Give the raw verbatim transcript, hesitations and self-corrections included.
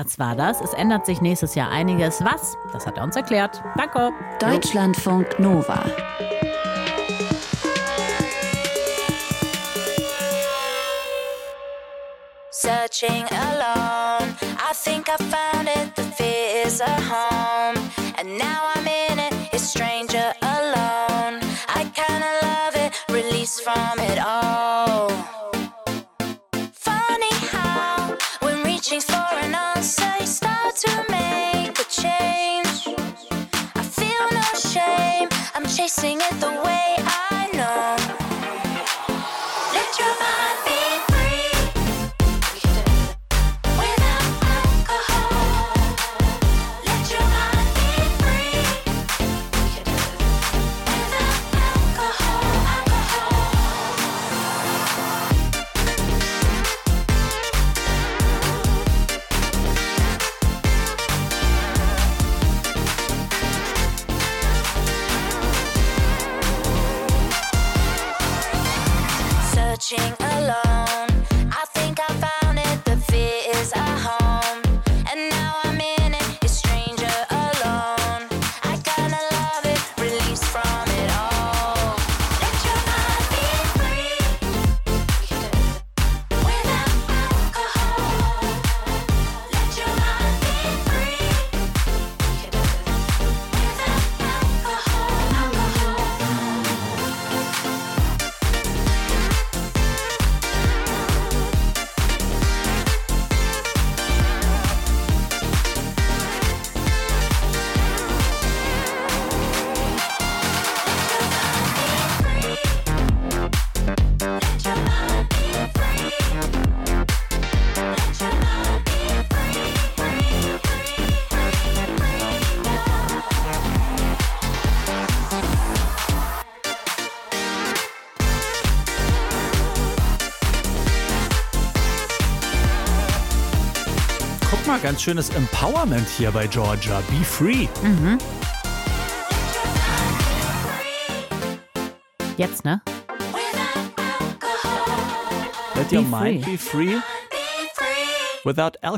Was war das? Es ändert sich nächstes Jahr einiges. Was? Das hat er uns erklärt. Danke. Deutschlandfunk Nova. Searching alone, I think I found it, the fear is a home. And now I'm in it, it's stranger alone. I kinda love it, release from it all. Funny how, when reaching for an answer, you start to make a change. I feel no shame, I'm chasing it the way I know. Let your mind be alone. I think I found it, the fear is a home. And now I'm in it, it's stranger alone. I kinda love it, release from it all. Let your mind be free. Without alcohol. Let your mind be free. Without alcohol. Guck mal, ganz schönes Empowerment hier bei Georgia. Be free. Mhm. Jetzt, ne? Let Be your mind free. be free without alcohol.